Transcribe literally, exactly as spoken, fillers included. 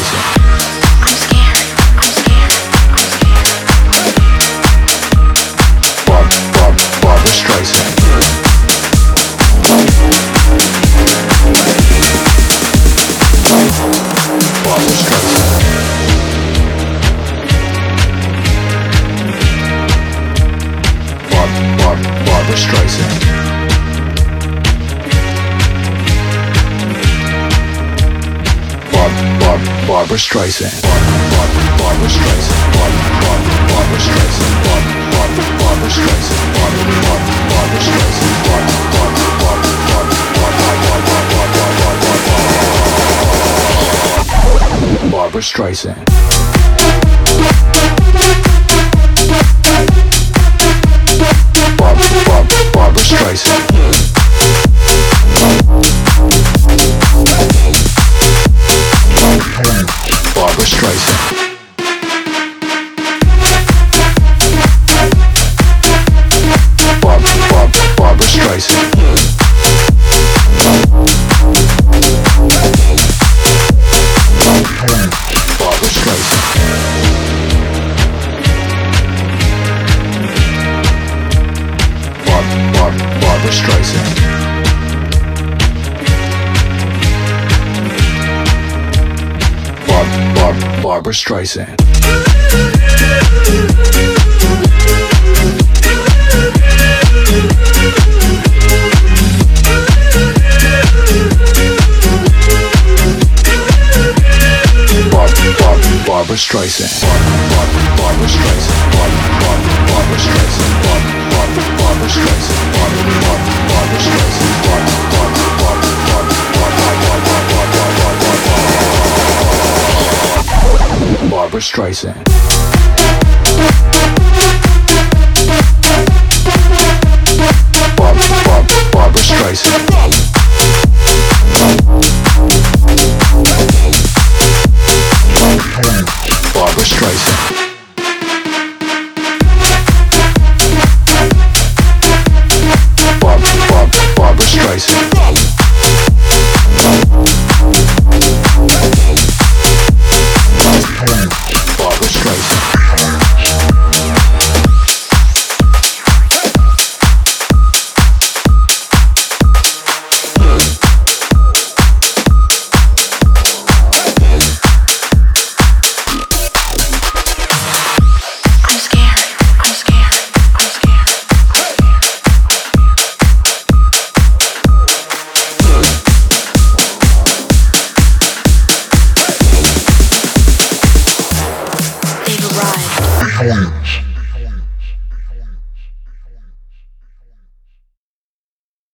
Streisand. I'm scared. I'm scared. I'm scared. Barb, Barb, Barbra Streisand. Barbra Streisand. Barb, Barb, Barbra Streisand. Barb, Barb, Barbra Streisand. Barb, Barb, Barbra Streisand. Barb, Barb, Barbra Streisand. Barb, Barb, Barbra Streisand. Barb, Barb, Barbra Streisand. Barb, Barb, Barb, Barb, Barb, Barb, Barb, Barbra Streisand. Barb, Barb, Barbra Streisand. Barbra Streisand. Barb, Barb, Barbra Streisand. Barbra Streisand. Barb, Barb, Barbra Streisand. Barb, Barb, Barbra Streisand. Barb, Barb, Barbra Streisand. Barb, Barb, Barbra Streisand. Barb, Barb, Barbra Streisand. Barb, Barb, Barbra Streisand. Barb, Barb, Barbra Streisand. Barb, Barb, Barb, Barb, Barb, Barb, Barb, Barbra Streisand. Barb, Barb, Barbra Streisand. Barbra Streisand. Barb, Barb, Barbra Streisand. Barbra Streisand. I'm scared. I'm scared. I'm scared. They've arrived.